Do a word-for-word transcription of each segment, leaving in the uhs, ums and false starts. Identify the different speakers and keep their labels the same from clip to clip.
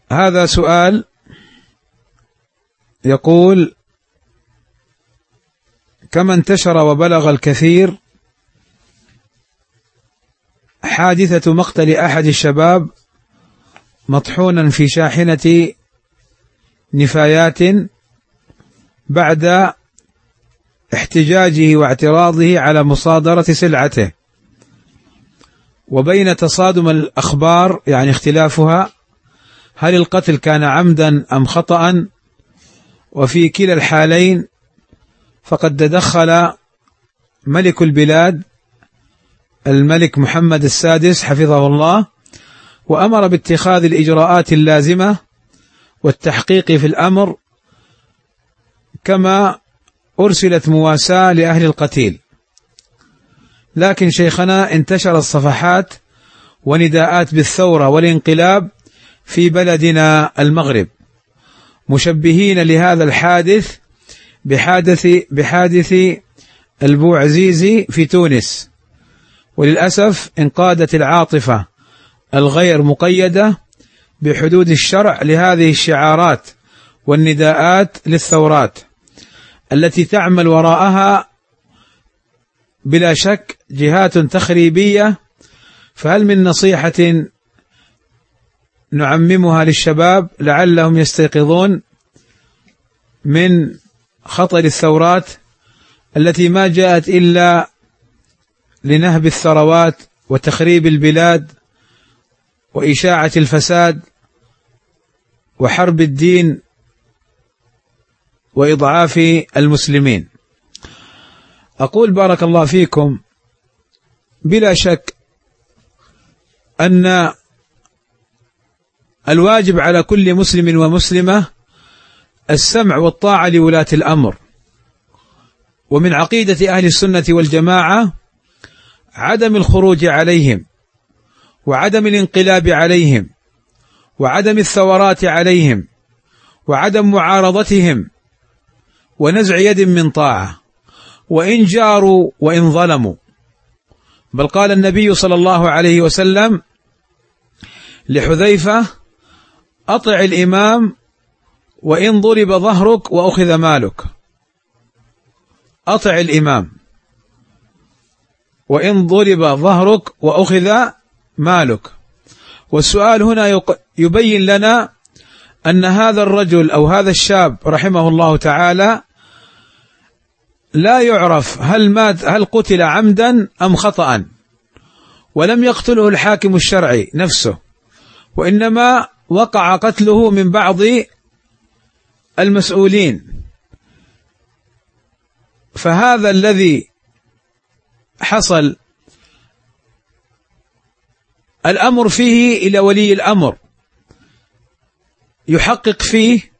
Speaker 1: هذا سؤال يقول: كما انتشر وبلغ الكثير حادثة مقتل أحد الشباب مطحونا في شاحنة نفايات بعد احتجاجه واعتراضه على مصادرة سلعته، وبين تصادم الأخبار يعني اختلافها، هل القتل كان عمدا أم خطأ؟ وفي كلا الحالين فقد تدخل ملك البلاد الملك محمد السادس حفظه الله، وأمر باتخاذ الإجراءات اللازمة والتحقيق في الأمر، كما أرسلت مواساة لأهل القتيل. لكن شيخنا انتشر الصفحات ونداءات بالثورة والانقلاب في بلدنا المغرب، مشبهين لهذا الحادث بحادث بحادث البوعزيزي في تونس. وللأسف انقادت العاطفة الغير مقيدة بحدود الشرع لهذه الشعارات والنداءات للثورات التي تعمل وراءها بلا شك جهات تخريبية. فهل من نصيحة نعممها للشباب لعلهم يستيقظون من خطر الثورات التي ما جاءت إلا لنهب الثروات وتخريب البلاد وإشاعة الفساد وحرب الدين وإضعاف المسلمين؟ أقول بارك الله فيكم، بلا شك أن الواجب على كل مسلم ومسلمة السمع والطاعة لولاة الأمر، ومن عقيدة أهل السنة والجماعة عدم الخروج عليهم وعدم الانقلاب عليهم وعدم الثورات عليهم وعدم معارضتهم ونزع يد من طاعة، وإن جاروا وإن ظلموا. بل قال النبي صلى الله عليه وسلم لحذيفة: أطع الإمام وإن ضرب ظهرك وأخذ مالك. أطع الإمام وإن ضرب ظهرك وأخذ مالك. والسؤال هنا يبين لنا أن هذا الرجل أو هذا الشاب رحمه الله تعالى لا يعرف هل مات هل قتل عمدا أم خطأ، ولم يقتله الحاكم الشرعي نفسه، وإنما وقع قتله من بعض المسؤولين. فهذا الذي حصل الأمر فيه إلى ولي الأمر يحقق فيه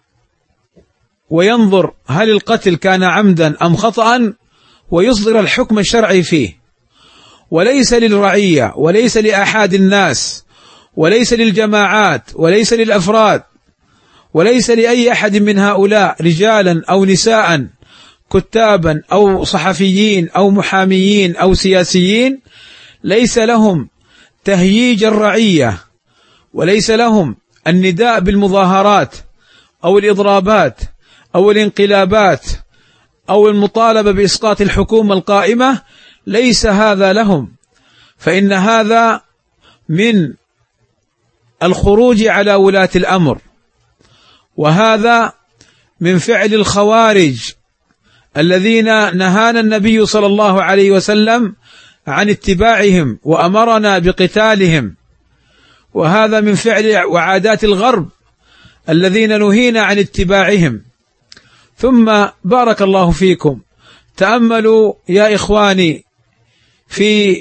Speaker 1: وينظر هل القتل كان عمدا أم خطأ، ويصدر الحكم الشرعي فيه، وليس للرعية وليس لأحد الناس وليس للجماعات وليس للأفراد وليس لأي أحد من هؤلاء رجالا أو نساء كتابا أو صحفيين أو محاميين أو سياسيين، ليس لهم تهييج الرعية وليس لهم النداء بالمظاهرات أو الإضرابات أو الانقلابات أو المطالبة بإسقاط الحكومة القائمة، ليس هذا لهم، فإن هذا من الخروج على ولاة الأمر، وهذا من فعل الخوارج الذين نهانا النبي صلى الله عليه وسلم عن اتباعهم وأمرنا بقتالهم، وهذا من فعل وعادات الغرب الذين نهينا عن اتباعهم. ثم بارك الله فيكم، تأملوا يا إخواني في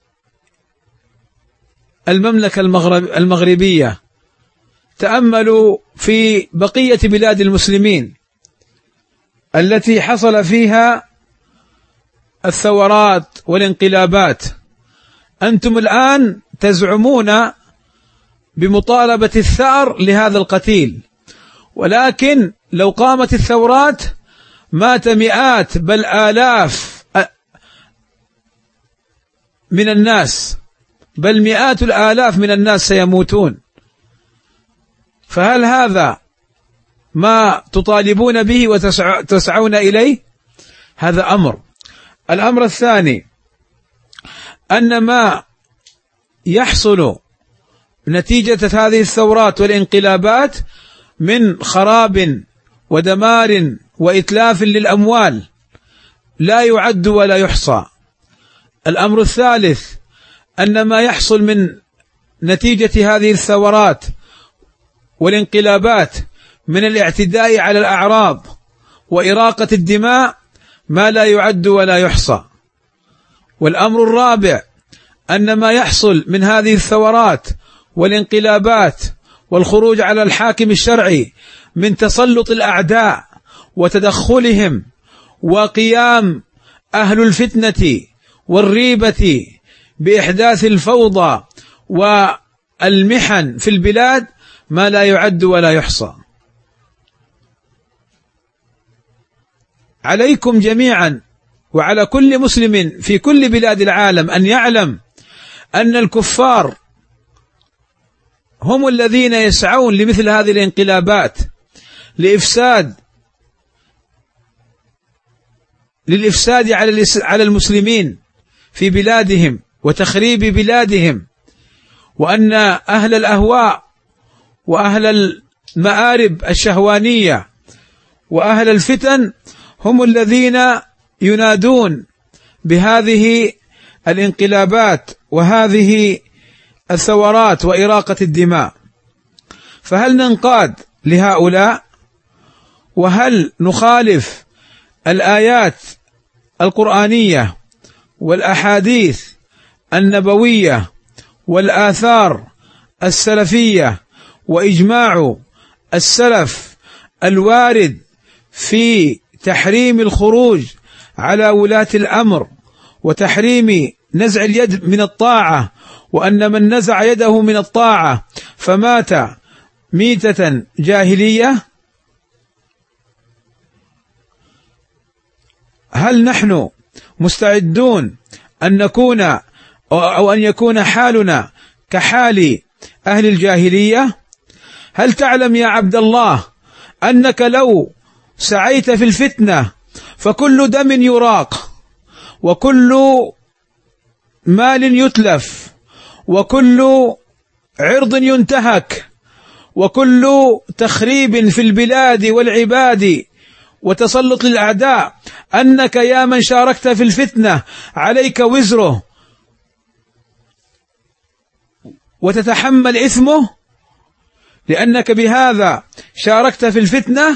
Speaker 1: المملكة المغربية، تأملوا في بقية بلاد المسلمين التي حصل فيها الثورات والانقلابات. أنتم الآن تزعمون بمطالبة الثأر لهذا القتيل، ولكن لو قامت الثورات مات مئات بل آلاف من الناس، بل مئات الآلاف من الناس سيموتون. فهل هذا ما تطالبون به وتسعون إليه؟ هذا أمر. الأمر الثاني أن ما يحصل نتيجة هذه الثورات والانقلابات من خراب ودمار وإتلاف للأموال لا يعد ولا يحصى. الأمر الثالث أن ما يحصل من نتيجة هذه الثورات والانقلابات من الاعتداء على الأعراض وإراقة الدماء ما لا يعد ولا يحصى. والأمر الرابع أن ما يحصل من هذه الثورات والانقلابات والخروج على الحاكم الشرعي من تسلط الأعداء وتدخلهم وقيام أهل الفتنة والريبة بإحداث الفوضى والمحن في البلاد ما لا يعد ولا يحصى. عليكم جميعا وعلى كل مسلم في كل بلاد العالم أن يعلم أن الكفار هم الذين يسعون لمثل هذه الانقلابات لإفساد للإفساد على المسلمين في بلادهم وتخريب بلادهم، وأن أهل الأهواء وأهل المآرب الشهوانية وأهل الفتن هم الذين ينادون بهذه الانقلابات وهذه الثورات وإراقة الدماء. فهل ننقاد لهؤلاء؟ وهل نخالف الآيات القرآنية والأحاديث النبوية والآثار السلفية وإجماع السلف الوارد في تحريم الخروج على ولاة الأمر وتحريم نزع اليد من الطاعة، وأن من نزع يده من الطاعة فمات ميتة جاهلية؟ هل نحن مستعدون أن نكون أو أن يكون حالنا كحال أهل الجاهلية؟ هل تعلم يا عبد الله أنك لو سعيت في الفتنة فكل دم يراق وكل مال يتلف وكل عرض ينتهك وكل تخريب في البلاد والعباد وتسلط للأعداء، أنك يا من شاركت في الفتنة عليك وزره وتتحمل إثمه لأنك بهذا شاركت في الفتنة؟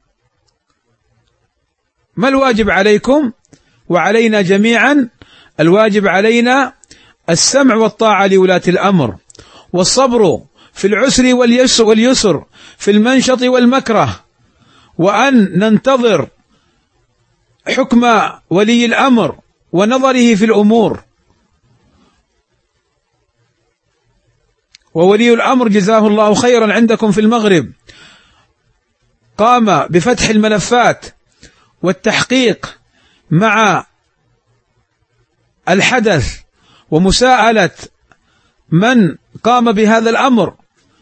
Speaker 1: ما الواجب عليكم وعلينا جميعا؟ الواجب علينا السمع والطاعة لولاة الأمر، والصبر في العسر واليسر, واليسر في المنشط والمكره، وأن ننتظر حكم ولي الأمر ونظره في الأمور. وولي الأمر جزاه الله خيرا عندكم في المغرب قام بفتح الملفات والتحقيق مع الحدث ومساءلة من قام بهذا الأمر،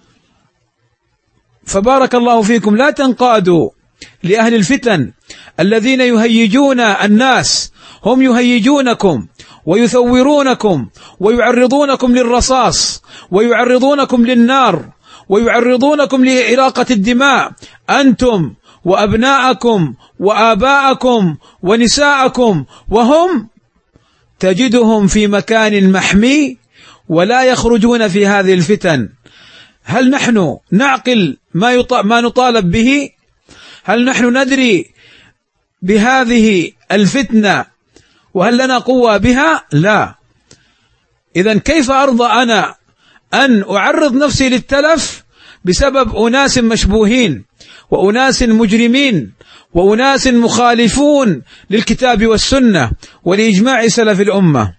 Speaker 1: فبارك الله فيكم. لا تنقادوا لأهل الفتن الذين يهيجون الناس، هم يهيجونكم ويثورونكم ويعرضونكم للرصاص ويعرضونكم للنار ويعرضونكم لإراقة الدماء، أنتم وأبناءكم وآباءكم ونساءكم، وهم تجدهم في مكان محمي ولا يخرجون في هذه الفتن. هل نحن نعقل ما ما نطالب به؟ هل نحن ندري بهذه الفتنة وهل لنا قوة بها؟ لا. إذن كيف أرضى أنا أن أعرض نفسي للتلف بسبب أناس مشبوهين وأناس مجرمين وأناس مخالفون للكتاب والسنة ولإجماع سلف الأمة؟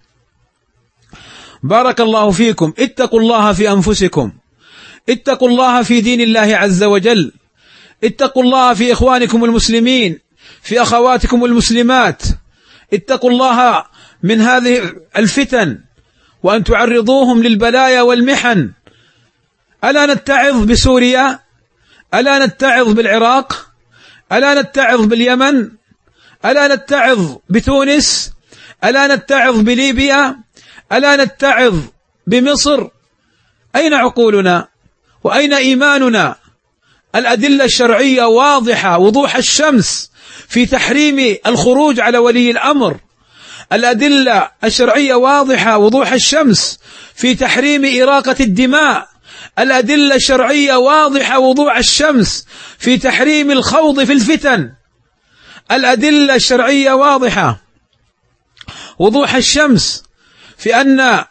Speaker 1: بارك الله فيكم. اتقوا الله في أنفسكم، اتقوا الله في دين الله عز وجل، اتقوا الله في إخوانكم المسلمين، في أخواتكم المسلمات، اتقوا الله من هذه الفتن وأن تعرضوهم للبلايا والمحن. ألا نتعظ بسوريا؟ ألا نتعظ بالعراق؟ ألا نتعظ باليمن؟ ألا نتعظ بتونس؟ ألا نتعظ بليبيا؟ ألا نتعظ بمصر؟ أين عقولنا وأين إيماننا؟ الأدلة الشرعية واضحة وضوح الشمس في تحريم الخروج على ولي الأمر. الأدلة الشرعية واضحة وضوح الشمس في تحريم إراقة الدماء. الأدلة الشرعية واضحة وضوح الشمس في تحريم الخوض في الفتن. الأدلة الشرعية واضحة وضوح الشمس في أن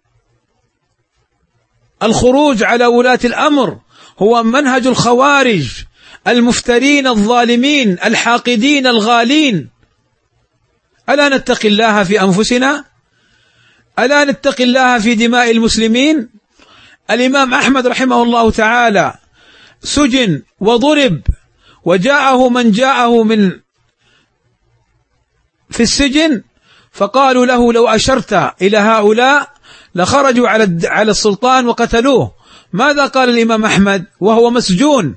Speaker 1: الخروج على ولاة الأمر هو منهج الخوارج المفترين الظالمين الحاقدين الغالين. ألا نتقي الله في أنفسنا؟ ألا نتقي الله في دماء المسلمين؟ الإمام أحمد رحمه الله تعالى سجن وضرب، وجاءه من جاءه من في السجن فقالوا له لو أشرت إلى هؤلاء لخرجوا على على السلطان وقتلوه. ماذا قال الإمام أحمد وهو مسجون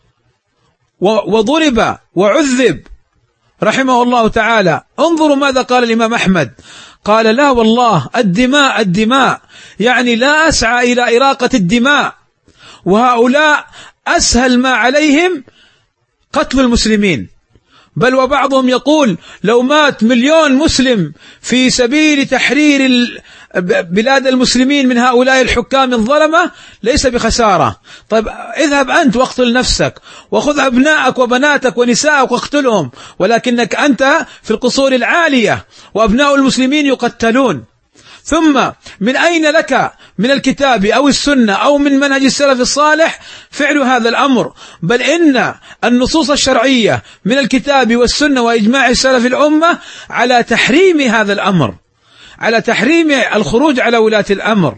Speaker 1: وضرب وعذب رحمه الله تعالى؟ انظروا ماذا قال الإمام أحمد، قال لا والله الدماء الدماء، يعني لا أسعى إلى إراقة الدماء، وهؤلاء أسهل ما عليهم قتل المسلمين. بل وبعضهم يقول لو مات مليون مسلم في سبيل تحرير بلاد المسلمين من هؤلاء الحكام الظلمة ليس بخسارة. طيب اذهب أنت واقتل نفسك، وخذ أبنائك وبناتك ونسائك واقتلهم، ولكنك أنت في القصور العالية وأبناء المسلمين يقتلون. ثم من أين لك من الكتاب أو السنة أو من منهج السلف الصالح فعل هذا الأمر؟ بل إن النصوص الشرعية من الكتاب والسنة وإجماع السلف الأمة على تحريم هذا الأمر، على تحريم الخروج على ولاة الأمر.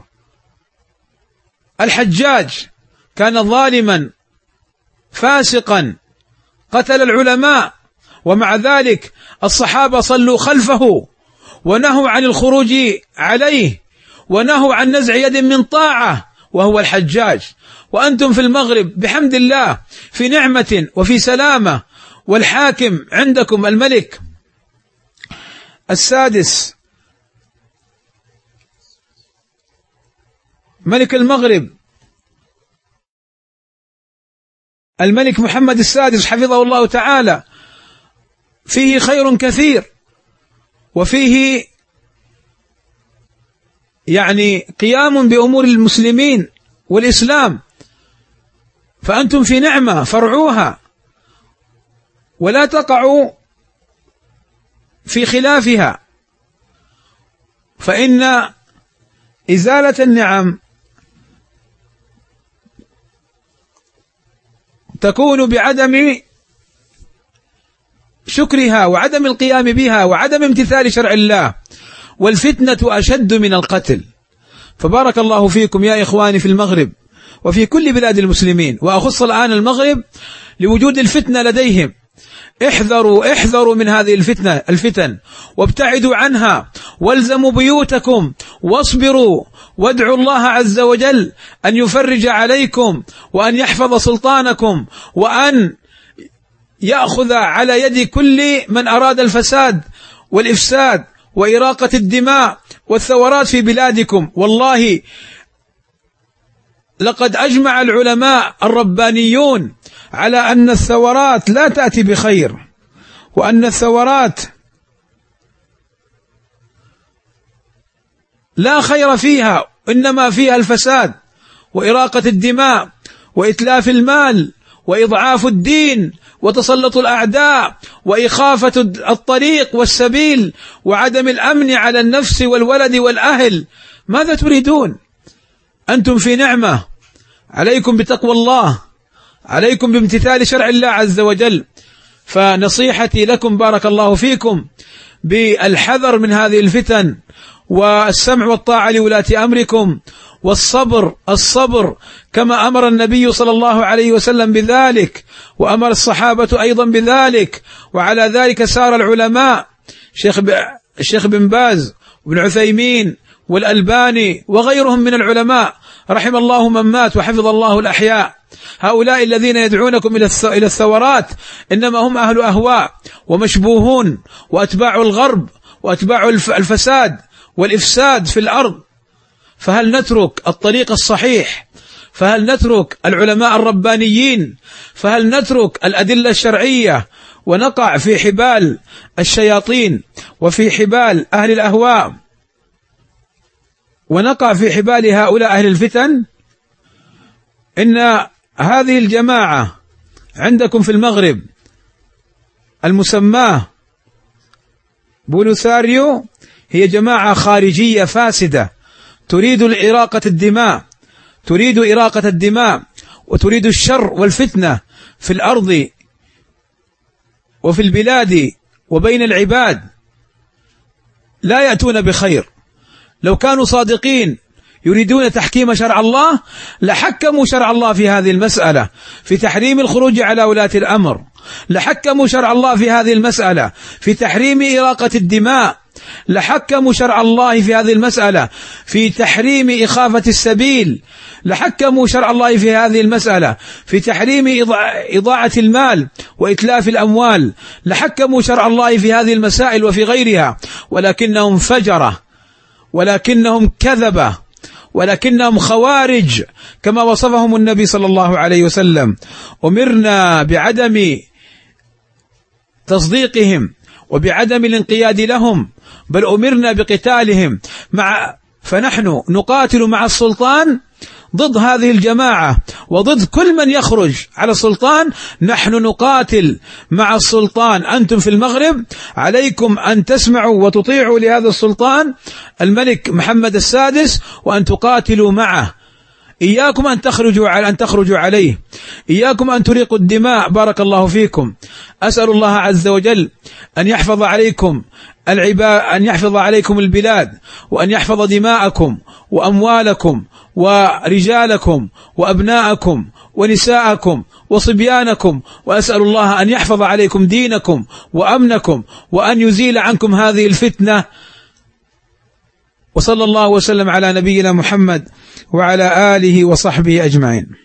Speaker 1: الحجاج كان ظالما فاسقا قتل العلماء، ومع ذلك الصحابة صلوا خلفه ونهوا عن الخروج عليه، ونهوا عن نزع يد من طاعة، وهو الحجاج. وأنتم في المغرب بحمد الله في نعمة وفي سلامة، والحاكم عندكم الملك السادس ملك المغرب الملك محمد السادس حفظه الله تعالى، فيه خير كثير، وفيه يعني قيام بأمور المسلمين والإسلام، فأنتم في نعمة فارعوها ولا تقعوا في خلافها، فإن إزالة النعم تكون بعدم شكرها وعدم القيام بها وعدم امتثال شرع الله، والفتنة أشد من القتل. فبارك الله فيكم يا إخواني في المغرب وفي كل بلاد المسلمين، وأخص الآن المغرب لوجود الفتنة لديهم. احذروا احذروا من هذه الفتنة الفتن وابتعدوا عنها، والزموا بيوتكم واصبروا، وادعوا الله عز وجل أن يفرج عليكم وأن يحفظ سلطانكم، وأن يأخذ على يد كل من أراد الفساد والإفساد وإراقة الدماء والثورات في بلادكم. والله لقد أجمع العلماء الربانيون على أن الثورات لا تأتي بخير، وأن الثورات لا خير فيها، إنما فيها الفساد وإراقة الدماء وإتلاف المال وإضعاف الدين وتسلط الأعداء وإخافة الطريق والسبيل وعدم الأمن على النفس والولد والأهل. ماذا تريدون؟ أنتم في نعمة، عليكم بتقوى الله، عليكم بامتثال شرع الله عز وجل. فنصيحتي لكم بارك الله فيكم بالحذر من هذه الفتن، والسمع والطاعة لولاة أمركم، والصبر الصبر كما أمر النبي صلى الله عليه وسلم بذلك، وأمر الصحابة أيضا بذلك، وعلى ذلك سار العلماء الشيخ الشيخ بن باز وابن عثيمين والألباني وغيرهم من العلماء، رحم الله من مات وحفظ الله الأحياء. هؤلاء الذين يدعونكم إلى الثورات إنما هم أهل أهواء ومشبوهون وأتباع الغرب وأتباع الفساد والإفساد في الأرض. فهل نترك الطريق الصحيح؟ فهل نترك العلماء الربانيين؟ فهل نترك الأدلة الشرعية ونقع في حبال الشياطين وفي حبال أهل الأهواء ونقع في حبال هؤلاء أهل الفتن؟ إن هذه الجماعة عندكم في المغرب المسماه بوليساريو هي جماعة خارجية فاسدة تريد إراقة الدماء، تريد إراقة الدماء وتريد الشر والفتنة في الأرض وفي البلاد وبين العباد، لا يأتون بخير. لو كانوا صادقين يريدون تحكيم شرع الله لحكموا شرع الله في هذه المسألة في تحريم الخروج على ولاة الأمر، لحكموا شرع الله في هذه المسألة في تحريم إراقة الدماء، لحكموا شرع الله في هذه المسألة في تحريم إخافة السبيل، لحكموا شرع الله في هذه المسألة في تحريم إضاعة المال وإتلاف الأموال، لحكموا شرع الله في هذه المسائل وفي غيرها، ولكنهم فجرة، ولكنهم كذبة، ولكنهم خوارج كما وصفهم النبي صلى الله عليه وسلم. أمرنا بعدم تصديقهم وبعدم الانقياد لهم، بل أمرنا بقتالهم مع فنحن نقاتل مع السلطان ضد هذه الجماعة وضد كل من يخرج على السلطان. نحن نقاتل مع السلطان. أنتم في المغرب عليكم أن تسمعوا وتطيعوا لهذا السلطان الملك محمد السادس وأن تقاتلوا معه. إياكم أن تخرجوا على أن تخرجوا عليه، إياكم أن تريقوا الدماء. بارك الله فيكم. أسأل الله عز وجل أن يحفظ عليكم العباد، أن يحفظ عليكم البلاد، وأن يحفظ دماءكم وأموالكم ورجالكم وأبناءكم ونساءكم وصبيانكم، وأسأل الله أن يحفظ عليكم دينكم وأمنكم وأن يزيل عنكم هذه الفتنة. وصلى الله وسلم على نبينا محمد وعلى آله وصحبه أجمعين.